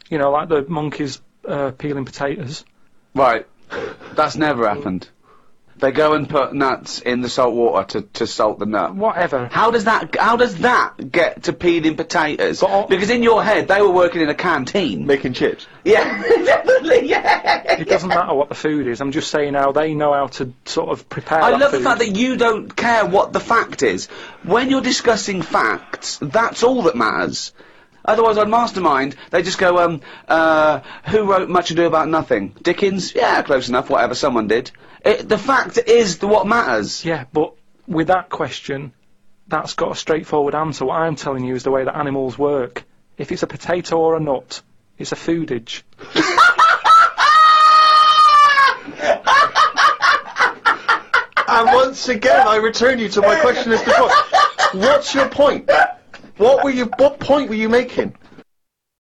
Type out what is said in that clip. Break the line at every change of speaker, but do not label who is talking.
You know, like the monkeys peeling potatoes.
Right. That's never happened. They go and put nuts in the salt water to salt the nut.
Whatever.
How does that get to peeling potatoes? Because in your head, they were working in a canteen.
Making chips.
Yeah, definitely, yeah.
It doesn't matter what the food is. I'm just saying how they know how to sort of prepare
I
that
love
food.
the fact that you don't care what the fact is. When you're discussing facts, that's all that matters. Otherwise, on Mastermind, they just go, who wrote Much Ado About Nothing? Dickens? Yeah, close enough, whatever, someone did. The fact is what matters.
Yeah, but with that question, that's got a straightforward answer. What I'm telling you is the way that animals work. If it's a potato or a nut, it's a foodage.
And once again, I return you to my question as before. What's your point? What point were you making?